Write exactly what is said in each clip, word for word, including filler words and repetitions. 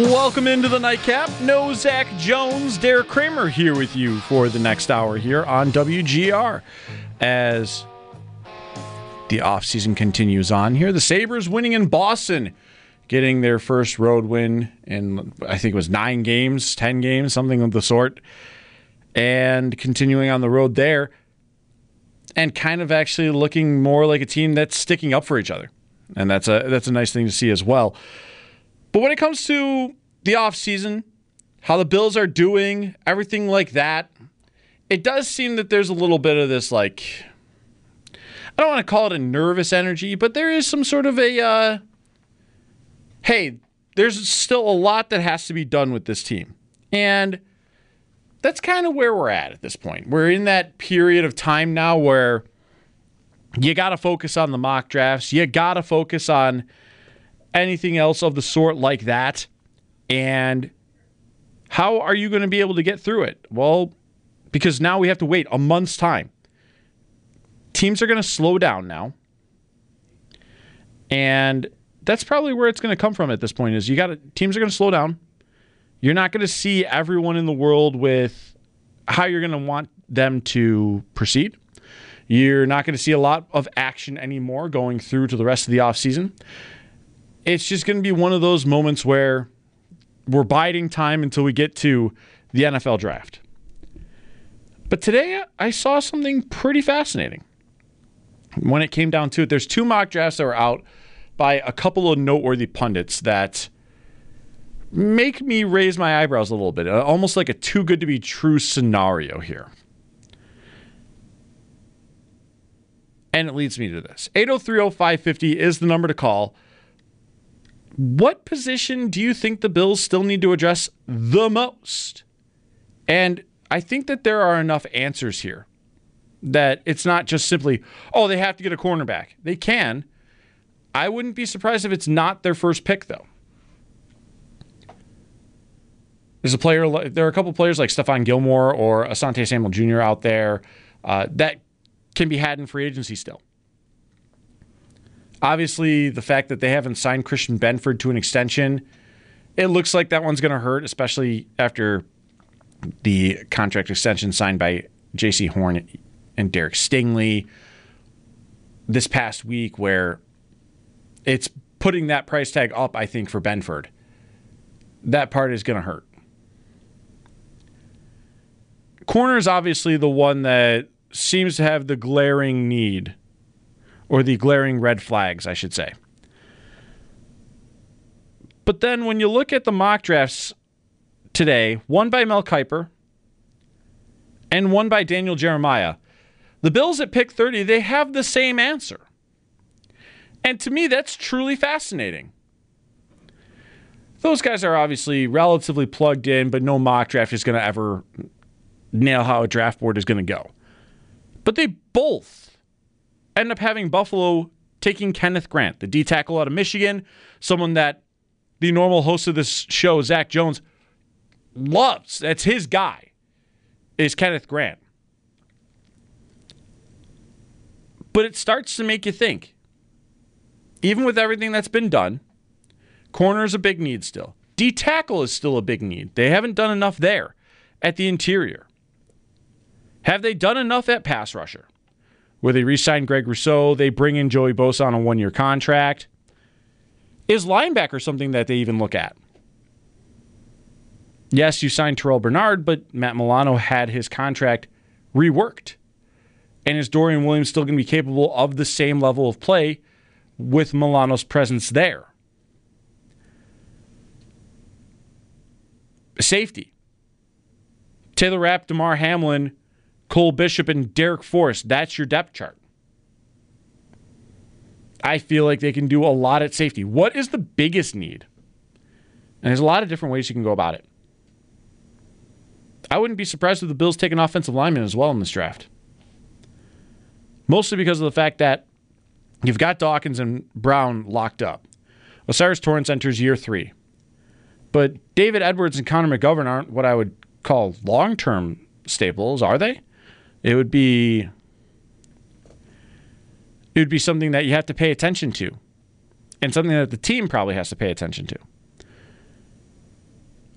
Welcome into the Nightcap. No Zach Jones, Derek Kramer here with you for the next hour here on W G R. As the offseason continues on here, the Sabres winning in Boston, getting their first road win in, I think it was nine games, ten games, something of the sort, and continuing on the road there, and kind of actually looking more like a team that's sticking up for each other. And that's a that's a nice thing to see as well. But when it comes to the offseason, how the Bills are doing, everything like that, it does seem that there's a little bit of this, like, I don't want to call it a nervous energy, but there is some sort of a, uh, hey, there's still a lot that has to be done with this team. And that's kind of where we're at at this point. We're in that period of time now where you got to focus on the mock drafts. You got to focus on anything else of the sort like that. And how are you going to be able to get through it? Well, because now we have to wait a month's time. Teams are going to slow down now. And that's probably where it's going to come from at this point is you got to, teams are going to slow down. You're not going to see everyone in the world with how you're going to want them to proceed. You're not going to see a lot of action anymore going through to the rest of the offseason. It's just going to be one of those moments where we're biding time until we get to the N F L draft. But today I saw something pretty fascinating. When it came down to it, there's two mock drafts that were out by a couple of noteworthy pundits that make me raise my eyebrows a little bit. Almost like a too good to be true scenario here. And it leads me to this. eight oh three oh five fifty is the number to call. What position do you think the Bills still need to address the most? And I think that there are enough answers here that it's not just simply, oh, they have to get a cornerback. They can. I wouldn't be surprised if it's not their first pick, though. There's a player, there are a couple players like Stephon Gilmore or Asante Samuel Junior out there uh, that can be had in free agency still. Obviously, the fact that they haven't signed Christian Benford to an extension, it looks like that one's going to hurt, especially after the contract extension signed by J C Horn and Derek Stingley this past week, where it's putting that price tag up, I think, for Benford. That part is going to hurt. Corner is obviously the one that seems to have the glaring need, or the glaring red flags, I should say. But then when you look at the mock drafts today, one by Mel Kiper and one by Daniel Jeremiah, the Bills at pick thirty, they have the same answer. And to me, that's truly fascinating. Those guys are obviously relatively plugged in, but no mock draft is going to ever nail how a draft board is going to go. But they both end up having Buffalo taking Kenneth Grant, the D-tackle out of Michigan, someone that the normal host of this show, Zach Jones, loves. That's his guy, is Kenneth Grant. But it starts to make you think. Even with everything that's been done, corner is a big need still. D-tackle is still a big need. They haven't done enough there at the interior. Have they done enough at pass rusher? Where they re-sign Greg Rousseau, they bring in Joey Bosa on a one-year contract. Is linebacker something that they even look at? Yes, you signed Terrell Bernard, but Matt Milano had his contract reworked. And is Dorian Williams still going to be capable of the same level of play with Milano's presence there? Safety. Taylor Rapp, DeMar Hamlin, Cole Bishop, and Derek Forrest. That's your depth chart. I feel like they can do a lot at safety. What is the biggest need? And there's a lot of different ways you can go about it. I wouldn't be surprised if the Bills take an offensive lineman as well in this draft. Mostly because of the fact that you've got Dawkins and Brown locked up. Osiris Torrance enters year three. But David Edwards and Connor McGovern aren't what I would call long-term staples, are they? It would be it would be something that you have to pay attention to, and something that the team probably has to pay attention to.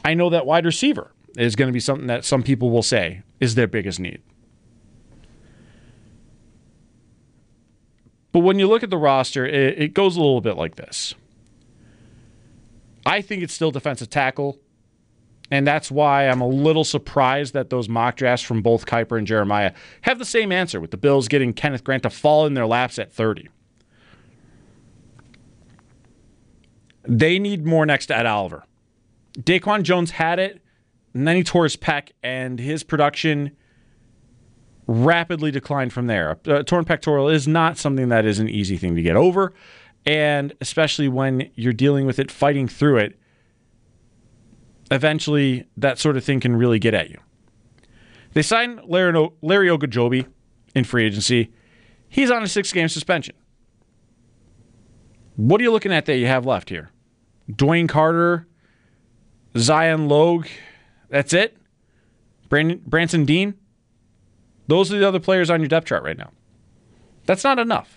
I know that wide receiver is going to be something that some people will say is their biggest need. But when you look at the roster, it, it goes a little bit like this. I think it's still defensive tackle, and that's why I'm a little surprised that those mock drafts from both Kiper and Jeremiah have the same answer, with the Bills getting Kenneth Grant to fall in their laps at thirty. They need more next to Ed Oliver. Daquan Jones had it, and then he tore his pec, and his production rapidly declined from there. A torn pectoral is not something that is an easy thing to get over, and especially when you're dealing with it, fighting through it, eventually that sort of thing can really get at you. They signed Larry, Larry Ogunjobi in free agency. He's on a six-game suspension. What are you looking at that you have left here? Dwayne Carter, Zion Logue, that's it? Brandon, Branson Dean? Those are the other players on your depth chart right now. That's not enough.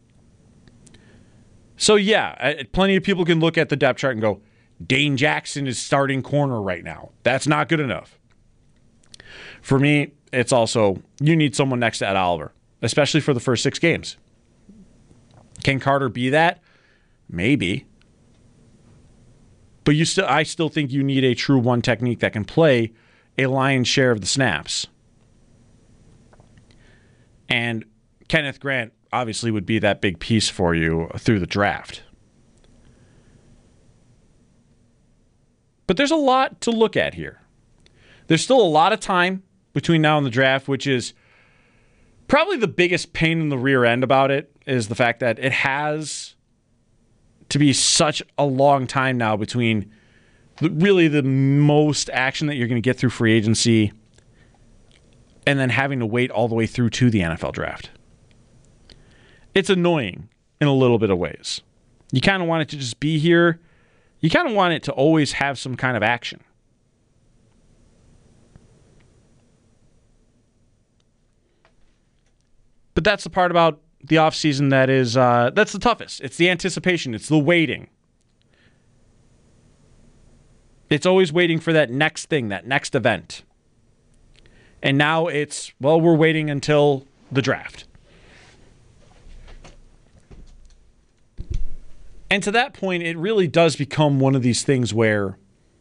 So yeah, plenty of people can look at the depth chart and go, Dane Jackson is starting corner right now. That's not good enough. For me, it's also, you need someone next to Ed Oliver, especially for the first six games. Can Carter be that? Maybe. But you still, I still think you need a true one technique that can play a lion's share of the snaps. And Kenneth Grant obviously would be that big piece for you through the draft. But there's a lot to look at here. There's still a lot of time between now and the draft, which is probably the biggest pain in the rear end about it, is the fact that it has to be such a long time now between the, really the most action that you're going to get through free agency and then having to wait all the way through to the N F L draft. It's annoying in a little bit of ways. You kind of want it to just be here. You kind of want it to always have some kind of action. But that's the part about the offseason that is, uh, that's the toughest. It's the anticipation. It's the waiting. It's always waiting for that next thing, that next event. And now it's, well, we're waiting until the draft. And to that point, it really does become one of these things where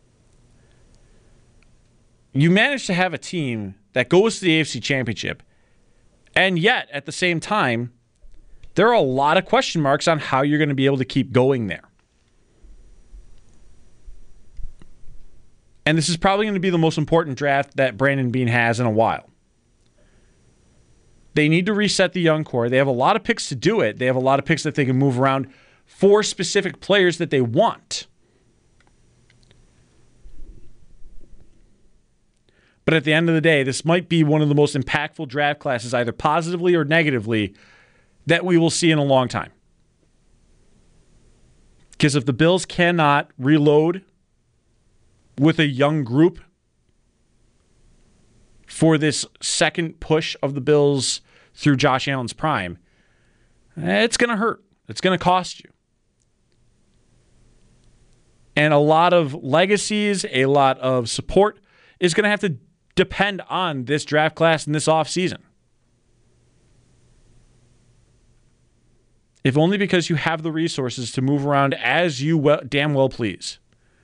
you manage to have a team that goes to the A F C Championship, and yet, at the same time, there are a lot of question marks on how you're going to be able to keep going there. And this is probably going to be the most important draft that Brandon Beane has in a while. They need to reset the young core. They have a lot of picks to do it. They have a lot of picks that they can move around for specific players that they want. But at the end of the day, this might be one of the most impactful draft classes, either positively or negatively, that we will see in a long time. Because if the Bills cannot reload with a young group for this second push of the Bills through Josh Allen's prime, it's going to hurt. It's going to cost you. And a lot of legacies, a lot of support is going to have to depend on this draft class and this offseason. If only because you have the resources to move around as you well, damn well please.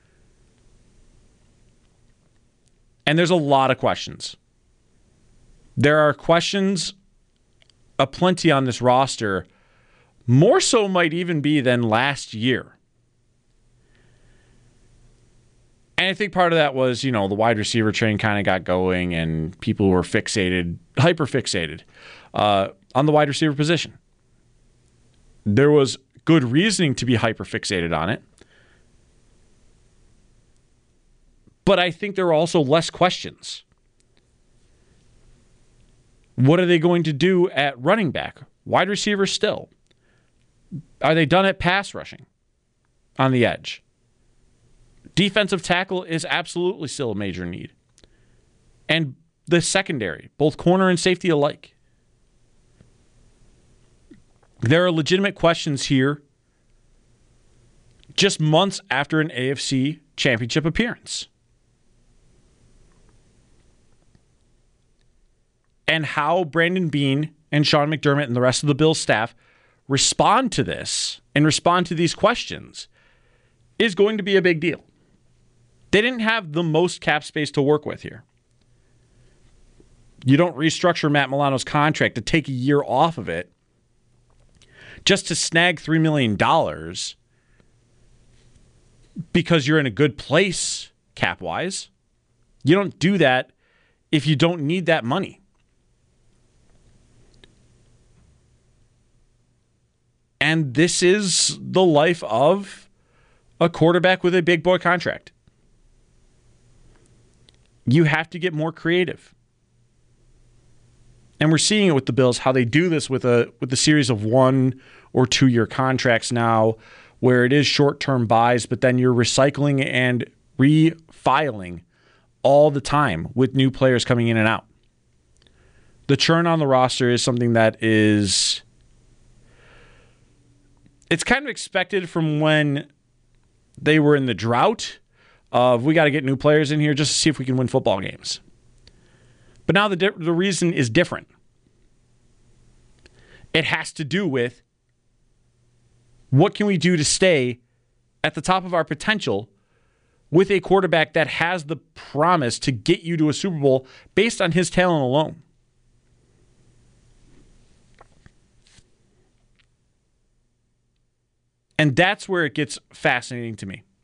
And there's a lot of questions. There are questions aplenty on this roster, more so might even be than last year. And I think part of that was, you know, the wide receiver train kind of got going and people were fixated, hyper fixated uh, on the wide receiver position. There was good reasoning to be hyper fixated on it. But I think there are also less questions. What are they going to do at running back? Wide receiver still. Are they done at pass rushing on the edge? Defensive tackle is absolutely still a major need. And the secondary, both corner and safety alike. There are legitimate questions here just months after an A F C Championship appearance. And how Brandon Beane and Sean McDermott and the rest of the Bills staff respond to this and respond to these questions is going to be a big deal. They didn't have the most cap space to work with here. You don't restructure Matt Milano's contract to take a year off of it just to snag three million dollars because you're in a good place cap-wise. You don't do that if you don't need that money. And this is the life of a quarterback with a big boy contract. You have to get more creative. And we're seeing it with the Bills, how they do this with a with a series of one or two year contracts now, where it is short-term buys, but then you're recycling and refiling all the time with new players coming in and out. The churn on the roster is something that is, it's kind of expected from when they were in the drought of we got to get new players in here just to see if we can win football games. But now the di- the reason is different. It has to do with what can we do to stay at the top of our potential with a quarterback that has the promise to get you to a Super Bowl based on his talent alone. And that's where it gets fascinating to me.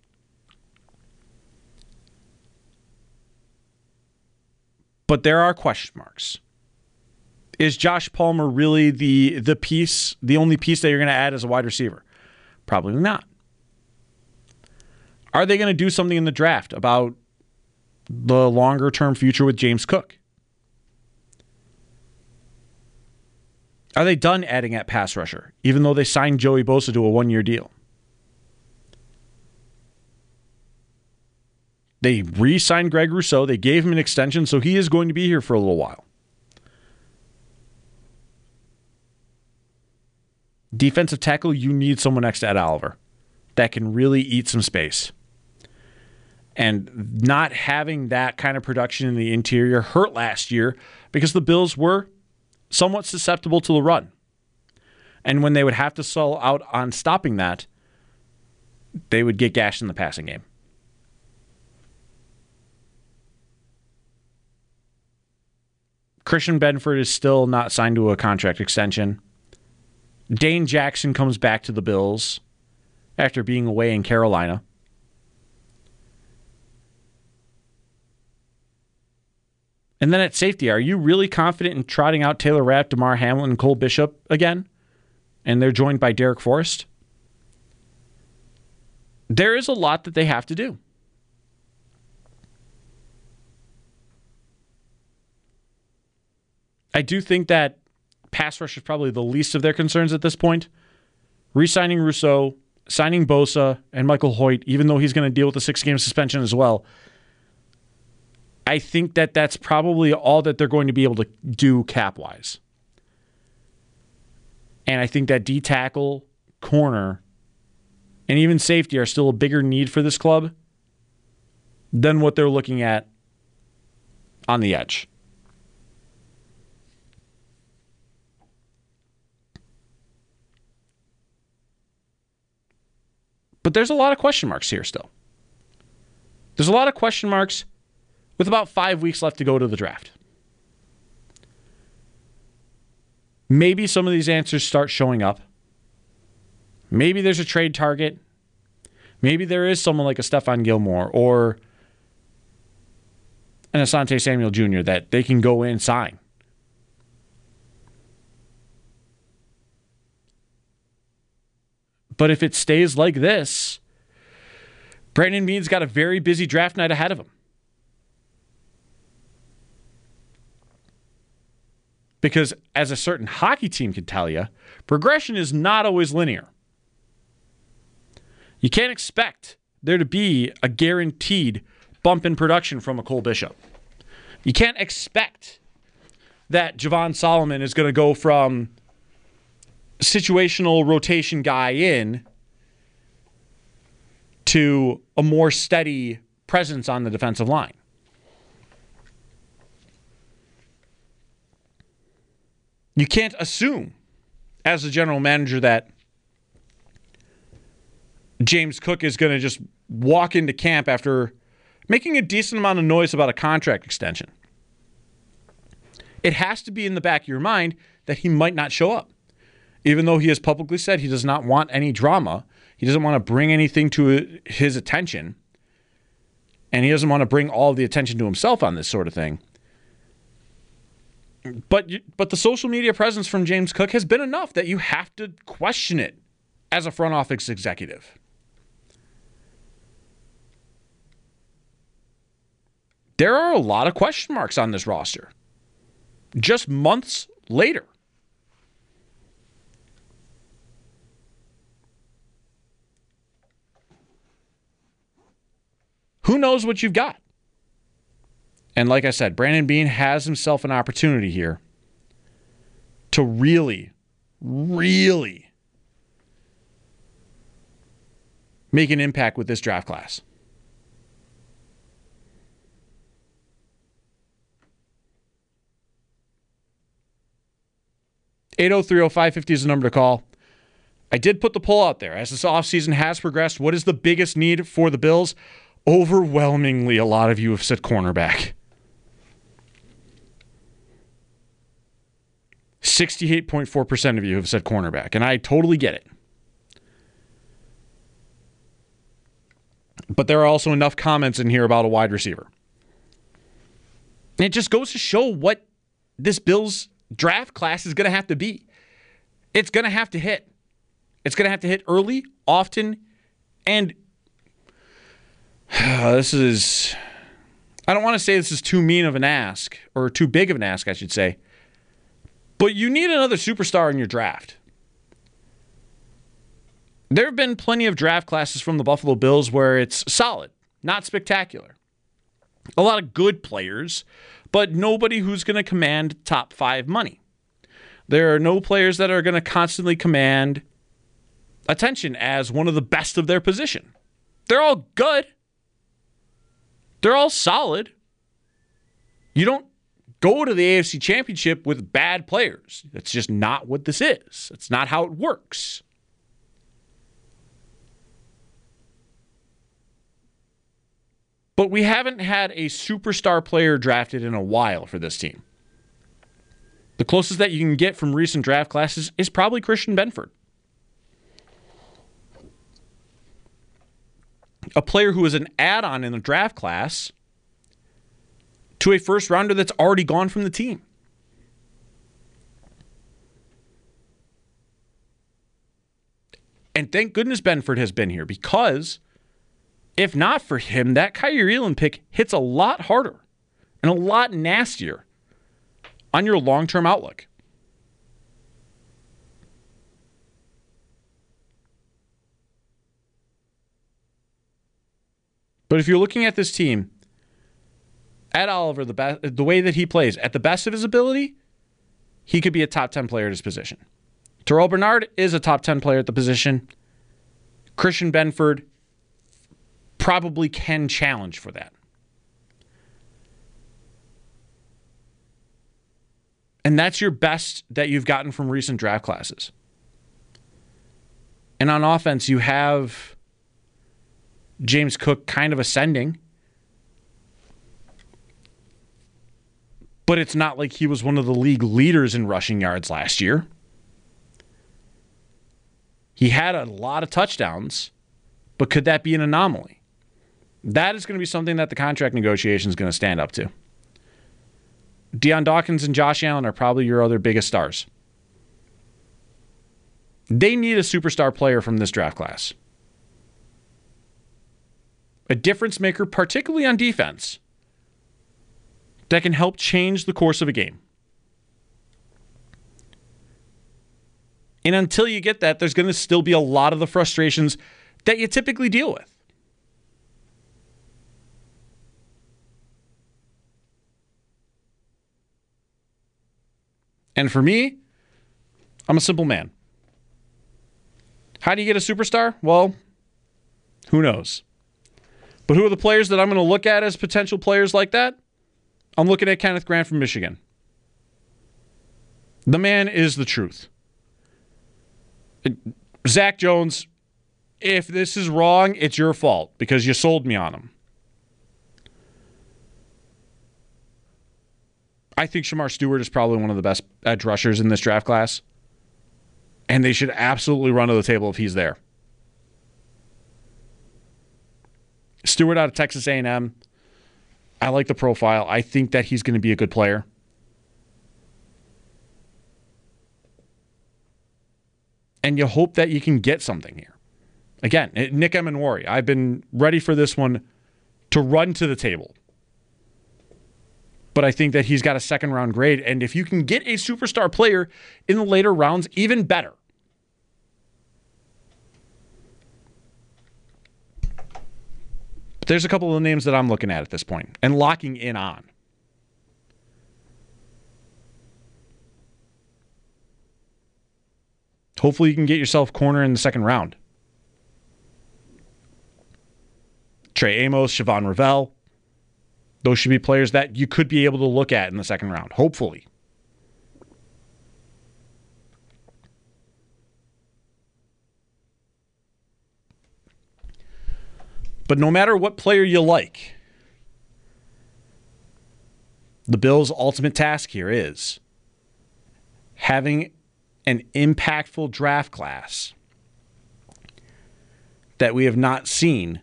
But there are question marks. Is Josh Palmer really the the piece, the only piece that you're going to add as a wide receiver? Probably not. Are they going to do something in the draft about the longer-term future with James Cook? Are they done adding at pass rusher, even though they signed Joey Bosa to a one-year deal? They re-signed Greg Rousseau. They gave him an extension, so he is going to be here for a little while. Defensive tackle, you need someone next to Ed Oliver that can really eat some space. And not having that kind of production in the interior hurt last year because the Bills were somewhat susceptible to the run. And when they would have to sell out on stopping that, they would get gashed in the passing game. Christian Benford is still not signed to a contract extension. Dane Jackson comes back to the Bills after being away in Carolina. And then at safety, are you really confident in trotting out Taylor Rapp, DeMar Hamlin, and Cole Bishop again? And they're joined by Derek Forrest? There is a lot that they have to do. I do think that pass rush is probably the least of their concerns at this point. Re-signing Rousseau, signing Bosa and Michael Hoyt, even though he's going to deal with a six-game suspension as well, I think that that's probably all that they're going to be able to do cap-wise. And I think that D-tackle, corner, and even safety are still a bigger need for this club than what they're looking at on the edge. But there's a lot of question marks here still. There's a lot of question marks with about five weeks left to go to the draft. Maybe some of these answers start showing up. Maybe there's a trade target. Maybe there is someone like a Stephon Gilmore or an Asante Samuel Junior that they can go in and sign. But if it stays like this, Brandon Beane's got a very busy draft night ahead of him. Because as a certain hockey team can tell you, progression is not always linear. You can't expect there to be a guaranteed bump in production from a Cole Bishop. You can't expect that Javon Solomon is going to go from situational rotation guy in to a more steady presence on the defensive line. You can't assume as a general manager that James Cook is going to just walk into camp after making a decent amount of noise about a contract extension. It has to be in the back of your mind that he might not show up. Even though he has publicly said he does not want any drama, he doesn't want to bring anything to his attention, and he doesn't want to bring all of the attention to himself on this sort of thing. But but the social media presence from James Cook has been enough that you have to question it as a front office executive. There are a lot of question marks on this roster. Just months later. Who knows what you've got? And like I said, Brandon Beane has himself an opportunity here to really, really make an impact with this draft class. eight oh three oh five fifty is the number to call. I did put the poll out there. As this offseason has progressed, what is the biggest need for the Bills? Overwhelmingly, a lot of you have said cornerback. sixty-eight point four percent of you have said cornerback, and I totally get it. But there are also enough comments in here about a wide receiver. And it just goes to show what this Bills draft class is going to have to be. It's going to have to hit. It's going to have to hit early, often, and uh, this is, I don't want to say this is too mean of an ask, or too big of an ask, I should say, but you need another superstar in your draft. There have been plenty of draft classes from the Buffalo Bills where it's solid, not spectacular. A lot of good players, but nobody who's going to command top five money. There are no players that are going to constantly command attention as one of the best of their position. They're all good. They're all solid. You don't go to the A F C Championship with bad players. That's just not what this is. It's not how it works. But we haven't had a superstar player drafted in a while for this team. The closest that you can get from recent draft classes is probably Christian Benford. A player who is an add-on in the draft class to a first rounder that's already gone from the team. And thank goodness Benford has been here, because if not for him, that Kaiir Elam pick hits a lot harder and a lot nastier on your long-term outlook. But if you're looking at this team, Ed Oliver, the best, the way that he plays, at the best of his ability, he could be a top ten player at his position. Terrell Bernard is a top ten player at the position. Christian Benford probably can challenge for that. And that's your best that you've gotten from recent draft classes. And on offense, you have James Cook kind of ascending. But it's not like he was one of the league leaders in rushing yards last year. He had a lot of touchdowns, but could that be an anomaly? That is going to be something that the contract negotiation is going to stand up to. Deion Dawkins and Josh Allen are probably your other biggest stars. They need a superstar player from this draft class. A difference maker, particularly on defense, that can help change the course of a game. And until you get that, there's going to still be a lot of the frustrations that you typically deal with. And for me, I'm a simple man. How do you get a superstar? Well, who knows? But who are the players that I'm going to look at as potential players like that? I'm looking at Kenneth Grant from Michigan. The man is the truth. Zach Jones, if this is wrong, it's your fault because you sold me on him. I think Shamar Stewart is probably one of the best edge rushers in this draft class. And they should absolutely run to the table if he's there. Stewart out of Texas A and M. I like the profile. I think that he's going to be a good player. And you hope that you can get something here. Again, Nick Emanwari. I've been ready for this one to run to the table. But I think that he's got a second round grade. And if you can get a superstar player in the later rounds, even better. But there's a couple of names that I'm looking at at this point and locking in on. Hopefully you can get yourself corner in the second round. Trey Amos, Siobhan Ravel. Those should be players that you could be able to look at in the second round, hopefully. But no matter what player you like, the Bills' ultimate task here is having an impactful draft class that we have not seen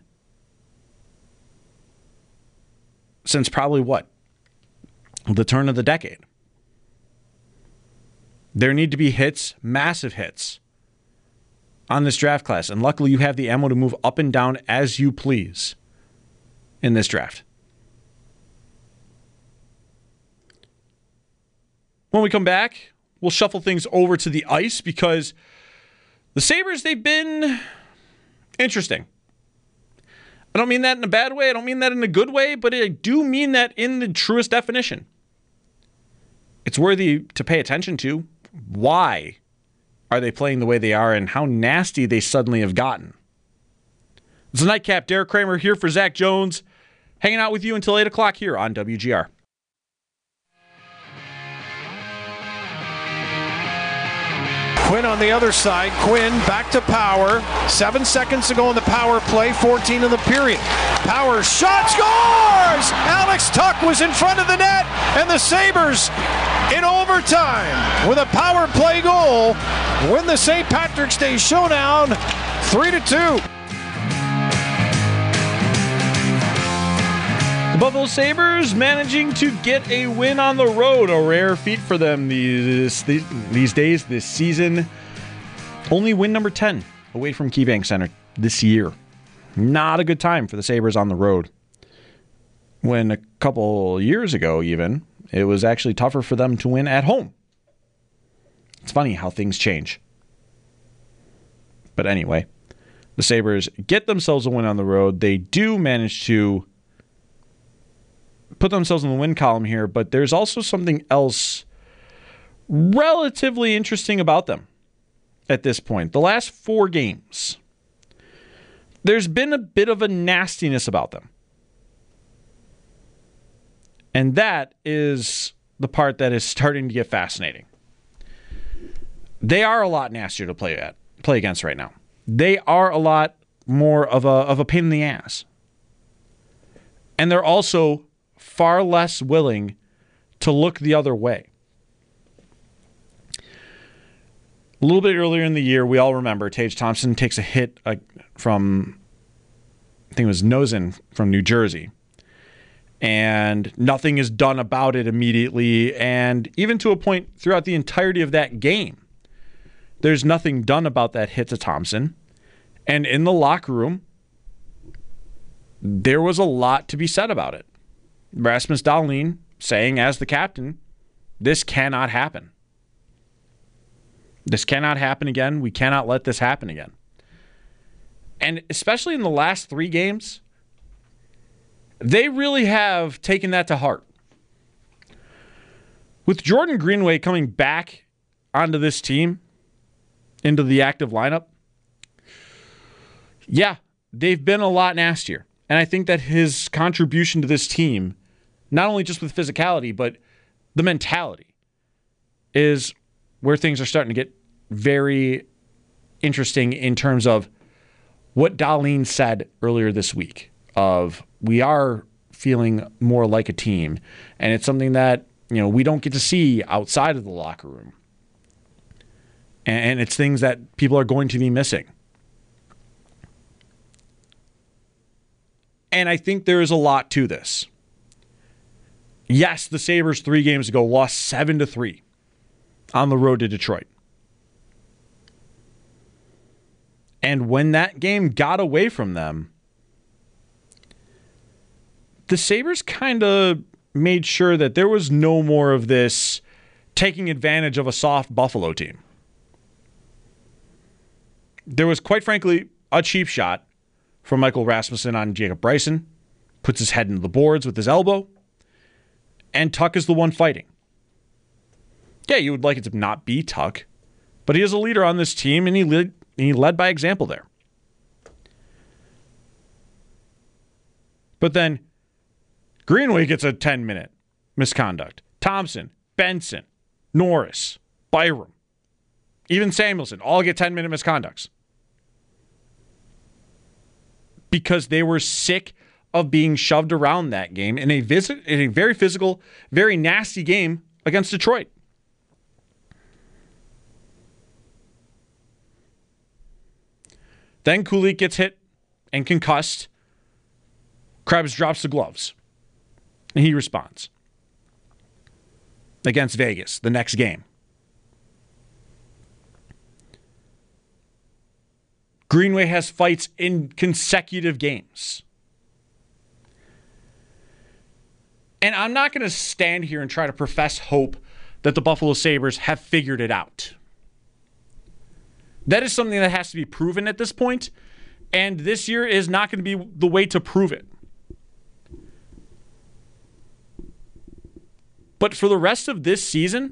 since probably what? The turn of the decade. There need to be hits, massive hits, on this draft class. And luckily you have the ammo to move up and down as you please in this draft. When we come back, we'll shuffle things over to the ice because the Sabres, they've been interesting. I don't mean that in a bad way. I don't mean that in a good way, but I do mean that in the truest definition. It's worthy to pay attention to. Why are they playing the way they are and how nasty they suddenly have gotten? It's the Nightcap. Derek Kramer here for Zach Jones, hanging out with you until eight o'clock here on W G R. Quinn on the other side. Quinn back to Power. Seven seconds to go in the power play. fourteen in the period. Power shot scores! Alex Tuch was in front of the net, and the Sabres in overtime with a power play goal win the Saint Patrick's Day showdown three to two. The Buffalo Sabres managing to get a win on the road, a rare feat for them these, these, these days, this season. Only win number ten away from KeyBank Center this year. Not a good time for the Sabres on the road. When a couple years ago even, it was actually tougher for them to win at home. It's funny how things change. But anyway, the Sabres get themselves a win on the road. They do manage to put themselves in the win column here, but there's also something else relatively interesting about them at this point. The last four games, there's been a bit of a nastiness about them. And that is the part that is starting to get fascinating. They are a lot nastier to play at, play against right now. They are a lot more of a of a pain in the ass. And they're also far less willing to look the other way. A little bit earlier in the year, we all remember Tage Thompson takes a hit uh, from, I think it was Nosen from New Jersey. And nothing is done about it immediately. And even to a point throughout the entirety of that game, there's nothing done about that hit to Thompson. And in the locker room, there was a lot to be said about it. Rasmus Dahlin saying as the captain, this cannot happen. This cannot happen again. We cannot let this happen again. And especially in the last three games, they really have taken that to heart. With Jordan Greenway coming back onto this team, into the active lineup, yeah, they've been a lot nastier. And I think that his contribution to this team, not only just with physicality, but the mentality, is where things are starting to get very interesting in terms of what Dahlin said earlier this week of we are feeling more like a team. And it's something that, you know, we don't get to see outside of the locker room. And it's things that people are going to be missing. And I think there is a lot to this. Yes, the Sabres three games ago lost seven to three on the road to Detroit. And when that game got away from them, the Sabres kind of made sure that there was no more of this taking advantage of a soft Buffalo team. There was, quite frankly, a cheap shot from Michael Rasmussen on Jacob Bryson. Puts his head into the boards with his elbow. And Tuch is the one fighting. Yeah, you would like it to not be Tuch. But he is a leader on this team, and he led, he led by example there. But then Greenway gets a ten-minute misconduct. Thompson, Benson, Norris, Byram, even Samuelson all get ten-minute misconducts. Because they were sick of being shoved around that game in a, visit, in a very physical, very nasty game against Detroit. Then Kulich gets hit and concussed. Krebs drops the gloves. And he responds. Against Vegas, the next game. Greenway has fights in consecutive games. And I'm not going to stand here and try to profess hope that the Buffalo Sabres have figured it out. That is something that has to be proven at this point, and this year is not going to be the way to prove it. But for the rest of this season,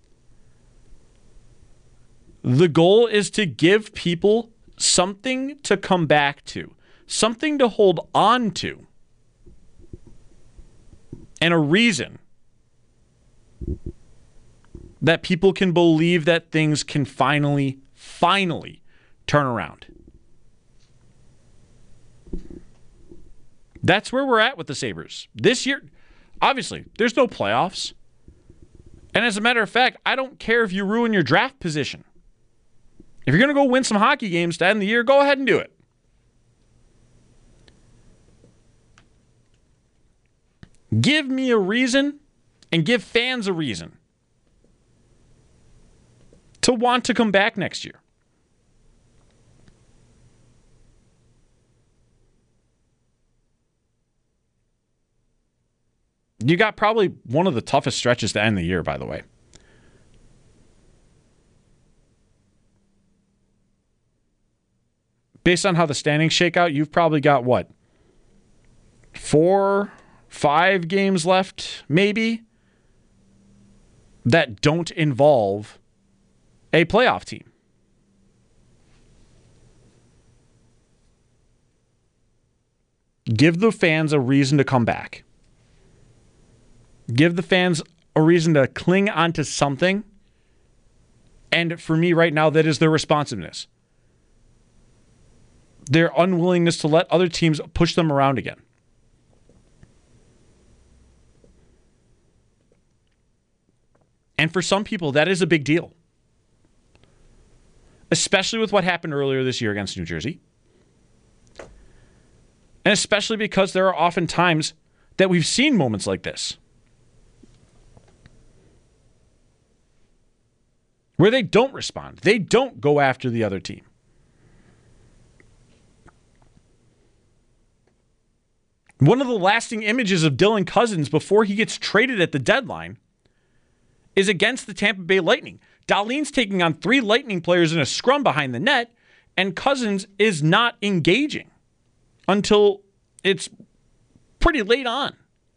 the goal is to give people something to come back to, something to hold on to, and a reason that people can believe that things can finally, finally turn around. That's where we're at with the Sabres. This year, obviously, there's no playoffs. And as a matter of fact, I don't care if you ruin your draft position. If you're going to go win some hockey games to end the year, go ahead and do it. Give me a reason and give fans a reason to want to come back next year. You got probably one of the toughest stretches to end the year, by the way. Based on how the standings shake out, you've probably got what? Four, five games left, maybe, that don't involve a playoff team. Give the fans a reason to come back. Give the fans a reason to cling onto something. And for me right now, that is their responsiveness. Their unwillingness to let other teams push them around again. And for some people, that is a big deal. Especially with what happened earlier this year against New Jersey. And especially because there are often times that we've seen moments like this. Where they don't respond. They don't go after the other team. One of the lasting images of Dylan Cozens before he gets traded at the deadline is against the Tampa Bay Lightning. Dahlin's taking on three Lightning players in a scrum behind the net, and Cozens is not engaging until it's pretty late on.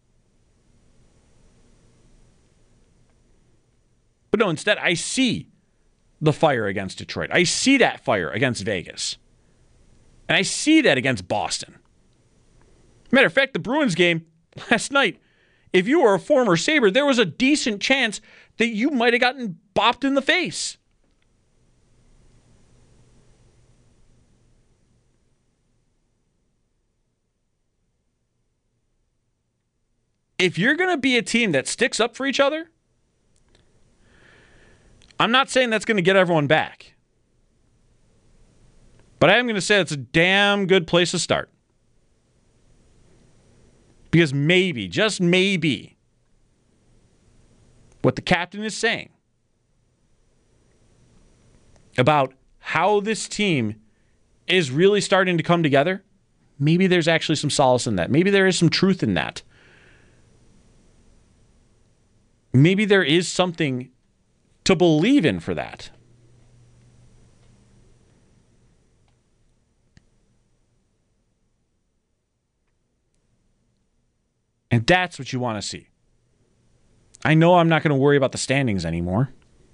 But no, instead, I see the fire against Detroit. I see that fire against Vegas. And I see that against Boston. Matter of fact, the Bruins game last night, if you were a former Sabre, there was a decent chance that you might have gotten bopped in the face. If you're going to be a team that sticks up for each other, I'm not saying that's going to get everyone back. But I am going to say it's a damn good place to start. Because maybe, just maybe, what the captain is saying about how this team is really starting to come together, maybe there's actually some solace in that. Maybe there is some truth in that. Maybe there is something to believe in for that. And that's what you want to see. I know I'm not going to worry about the standings anymore.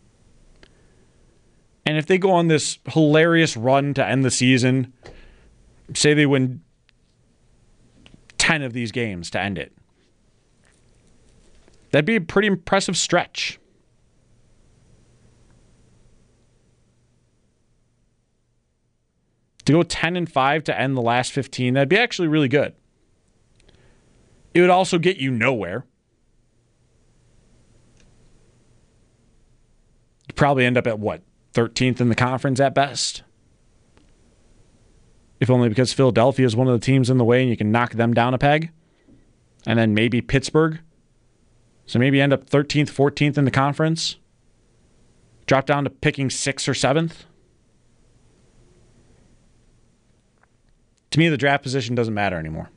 And if they go on this hilarious run to end the season, say they win ten of these games to end it, that'd be a pretty impressive stretch. To go ten and five to end the last fifteen, that'd be actually really good. It would also get you nowhere. You'd probably end up at what, thirteenth in the conference at best? If only because Philadelphia is one of the teams in the way and you can knock them down a peg. And then maybe Pittsburgh. So maybe end up thirteenth, fourteenth in the conference. Drop down to picking sixth or seventh. To me, the draft position doesn't matter anymore.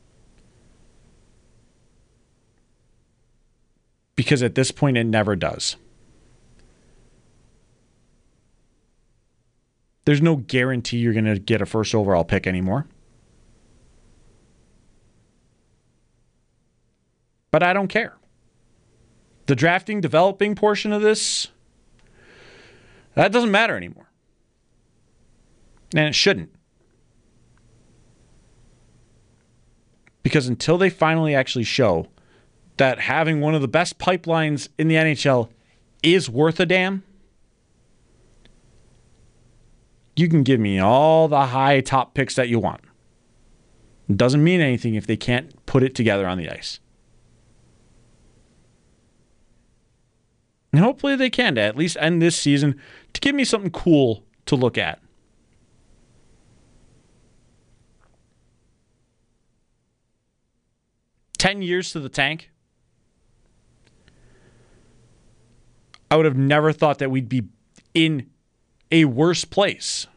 Because at this point, it never does. There's no guarantee you're going to get a first overall pick anymore. But I don't care. The drafting, developing portion of this, that doesn't matter anymore. And it shouldn't. Because until they finally actually show that having one of the best pipelines in the N H L is worth a damn, you can give me all the high top picks that you want. It doesn't mean anything if they can't put it together on the ice. And hopefully they can to at least end this season to give me something cool to look at. Ten years to the tank. I would have never thought that we'd be in a worse place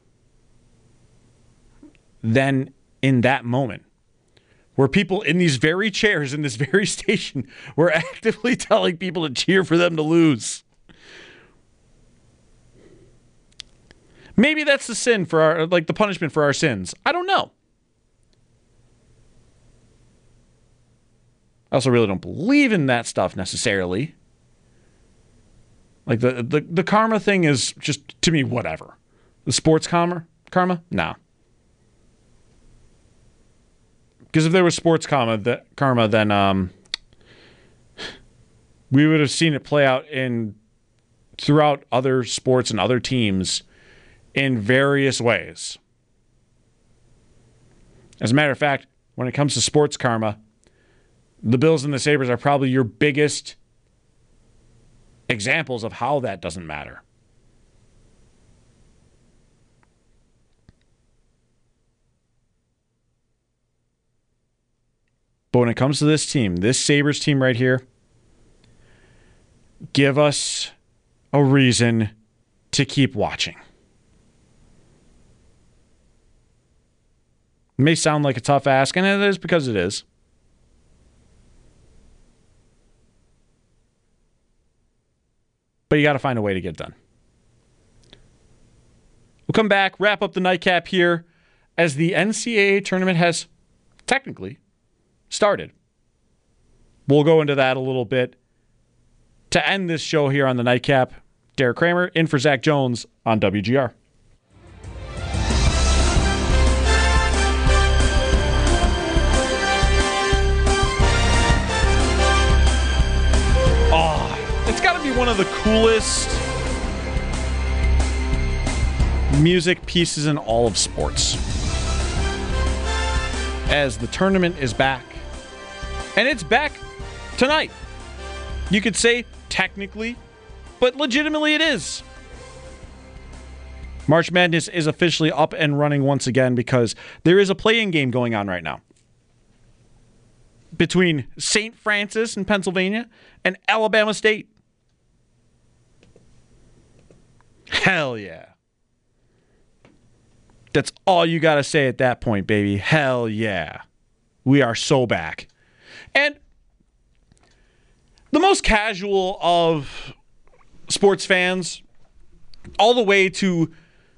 than in that moment, where people in these very chairs in this very station were actively telling people to cheer for them to lose. Maybe that's the sin for our, like the punishment for our sins. I don't know. I also really don't believe in that stuff necessarily. Like the, the, the karma thing is just, to me, whatever. The sports karma? Karma? No. Because if there was sports karma, that, karma then um, we would have seen it play out in throughout other sports and other teams in various ways. As a matter of fact, when it comes to sports karma, the Bills and the Sabres are probably your biggest examples of how that doesn't matter. But when it comes to this team, this Sabres team right here, give us a reason to keep watching. It may sound like a tough ask, and it is because it is. But you got to find a way to get it done. We'll come back, wrap up the nightcap here as the N C double A tournament has technically started. We'll go into that a little bit. To end this show here on the nightcap, Derek Kramer in for Zach Jones on W G R. It's got to be one of the coolest music pieces in all of sports. As the tournament is back. And it's back tonight. You could say technically, but legitimately it is. March Madness is officially up and running once again because there is a play-in game going on right now between Saint Francis in Pennsylvania and Alabama State. Hell yeah. That's all you got to say at that point, baby. Hell yeah. We are so back. And the most casual of sports fans, all the way to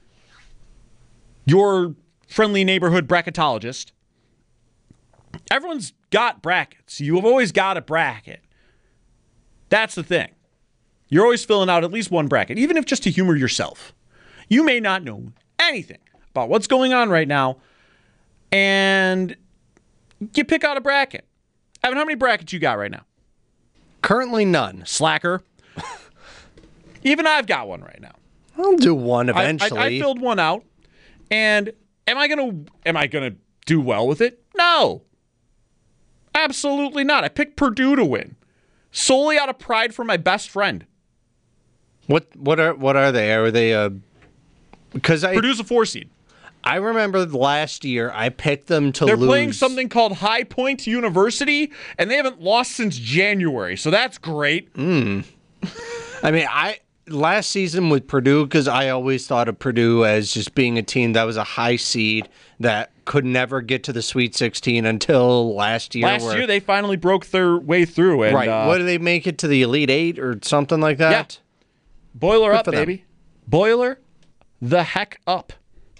your friendly neighborhood bracketologist, everyone's got brackets. You have always got a bracket. That's the thing. You're always filling out at least one bracket, even if just to humor yourself. You may not know anything about what's going on right now, and you pick out a bracket. Evan, how many brackets you got right now? Currently none. Slacker. Even I've got one right now. I'll do one eventually. I, I, I filled one out, and am I gonna am I gonna do well with it? No, absolutely not. I picked Purdue to win solely out of pride for my best friend. What what are what are they? Are they uh? Because I Purdue's a four seed. I remember last year I picked them to They're lose. They're playing something called High Point University, and they haven't lost since January, so that's great. Mm. I mean, I last season with Purdue, because I always thought of Purdue as just being a team that was a high seed that could never get to the Sweet sixteen until last year. Last where, year, they finally broke their way through. And, right. Uh, what did they make it to the Elite Eight or something like that? Yeah. Boiler Good up, for them. baby. Boiler the heck up.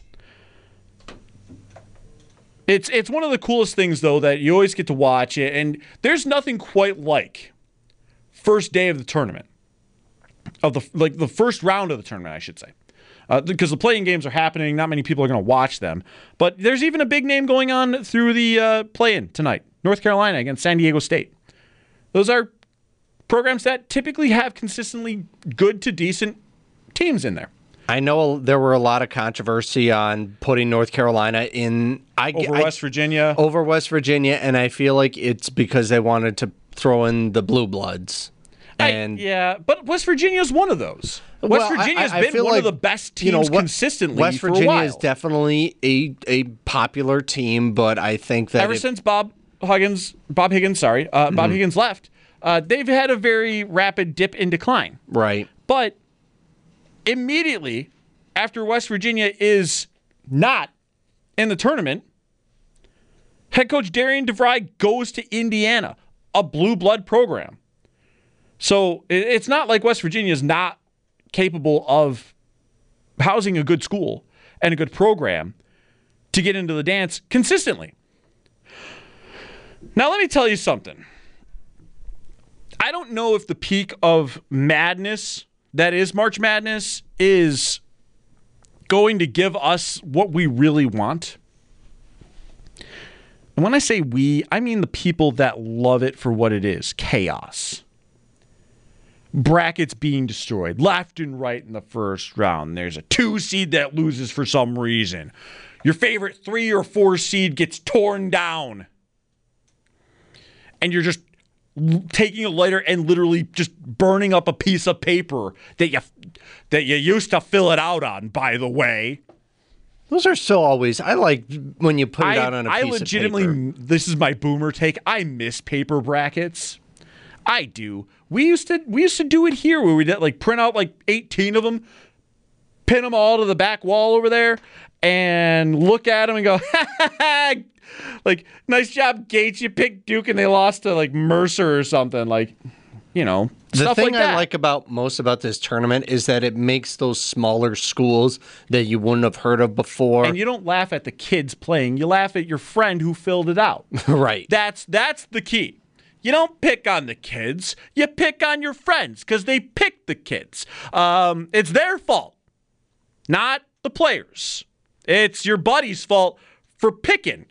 It's it's one of the coolest things, though, that you always get to watch it, and there's nothing quite like first day of the tournament, of the like the first round of the tournament, I should say, uh, because the playing games are happening. Not many people are going to watch them, but there's even a big name going on through the uh, play-in tonight. North Carolina against San Diego State. Those are programs that typically have consistently good to decent teams in there. I know there were a lot of controversy on putting North Carolina in I, over I, West Virginia. Over West Virginia, and I feel like it's because they wanted to throw in the Blue Bloods. And I, yeah, but West Virginia is one of those. West well, Virginia's I, I been feel one like, of the best teams you know, what, consistently West for Virginia a while. is definitely a a popular team, but I think that ever it, since Bob Huggins, Bob Higgins, sorry, uh, mm-hmm. Bob Higgins left, uh, they've had a very rapid dip in decline. Right, but immediately after West Virginia is not in the tournament, head coach Darian DeVry goes to Indiana, a blue blood program. So it's not like West Virginia is not capable of housing a good school and a good program to get into the dance consistently. Now, let me tell you something. I don't know if the peak of madness that is March Madness is going to give us what we really want. And when I say we, I mean the people that love it for what it is, chaos. Brackets being destroyed left and right in the first round. There's a two seed that loses for some reason. Your favorite three or four seed gets torn down. And you're just taking a lighter and literally just burning up a piece of paper that you that you used to fill it out on, by the way. Those are still always, I like when you put it I, out on a I piece legitimately, of paper. This is my boomer take. I miss paper brackets. I do. We used to we used to do it here where we'd like print out like eighteen of them, pin them all to the back wall over there, and look at them and go, ha ha ha. Like, nice job, Gates. You picked Duke and they lost to like Mercer or something. Like, you know, the stuff thing like that. I like about most about this tournament is that it makes those smaller schools that you wouldn't have heard of before. And you don't laugh at the kids playing. You laugh at your friend who filled it out. Right. That's that's the key. You don't pick on the kids. You pick on your friends because they picked the kids. Um, it's their fault, not the players. It's your buddy's fault for picking.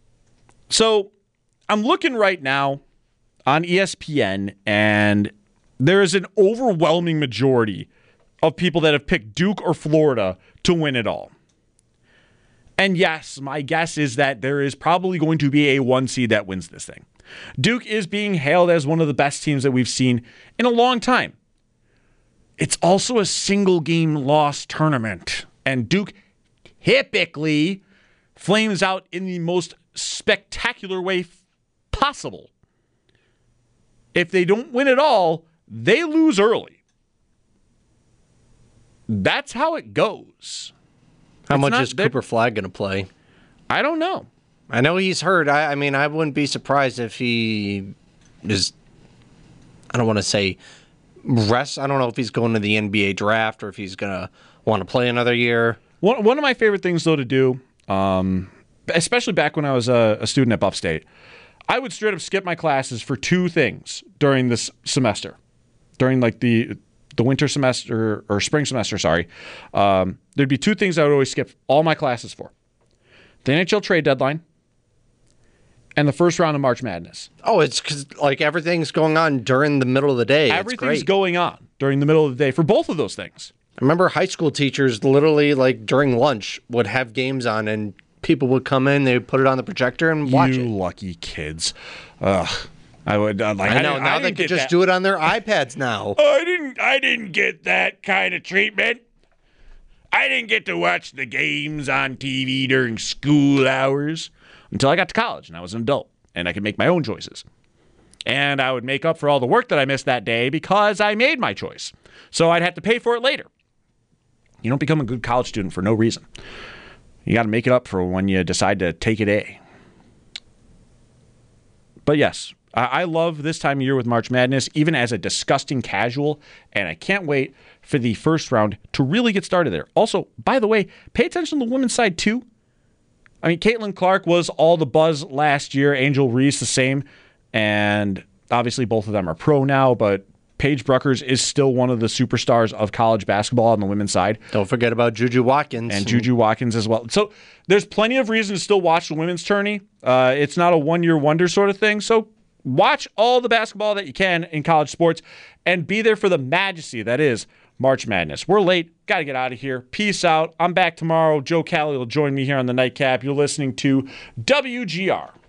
So I'm looking right now on E S P N, and there is an overwhelming majority of people that have picked Duke or Florida to win it all. And yes, my guess is that there is probably going to be a one seed that wins this thing. Duke is being hailed as one of the best teams that we've seen in a long time. It's also a single game loss tournament, and Duke typically flames out in the most spectacular way f- possible. If they don't win it all, they lose early. That's how it goes. How It's much not- is Cooper Flagg going to play? I don't know. I know he's hurt. I, I mean, I wouldn't be surprised if he is, I don't want to say rest. I don't know if he's going to the N B A draft or if he's going to want to play another year. One, one of my favorite things, though, to do, um, especially back when I was a, a student at Buff State, I would straight up skip my classes for two things during this semester. During, like, the the winter semester, or spring semester, sorry. Um, there'd be two things I would always skip all my classes for. The N H L trade deadline and the first round of March Madness. Oh, it's because, like, everything's going on during the middle of the day. Everything's it's great. going on during the middle of the day for both of those things. I remember high school teachers literally, like, during lunch would have games on, and people would come in, they would put it on the projector and watch you it. lucky kids. Ugh. I would uh, like. I know, didn't- now I they didn't can get just that. do it on their iPads now. I didn't. I didn't get that kind of treatment. I didn't get to watch the games on T V during school hours until I got to college and I was an adult and I could make my own choices. And I would make up for all the work that I missed that day because I made my choice. So I'd have to pay for it later. You don't become a good college student for no reason. You got to make it up for when you decide to take it A. But yes, I I love this time of year with March Madness, even as a disgusting casual, and I can't wait for the first round to really get started there. Also, by the way, pay attention to the women's side too. I mean, Caitlin Clark was all the buzz last year, Angel Reese the same, and obviously both of them are pro now, but Paige Bruckers is still one of the superstars of college basketball on the women's side. Don't forget about Juju Watkins. And Juju Watkins as well. So there's plenty of reason to still watch the women's tourney. Uh, it's not a one-year wonder sort of thing. So watch all the basketball that you can in college sports and be there for the majesty that is March Madness. We're late. Got to get out of here. Peace out. I'm back tomorrow. Joe Cali will join me here on the Nightcap. You're listening to W G R.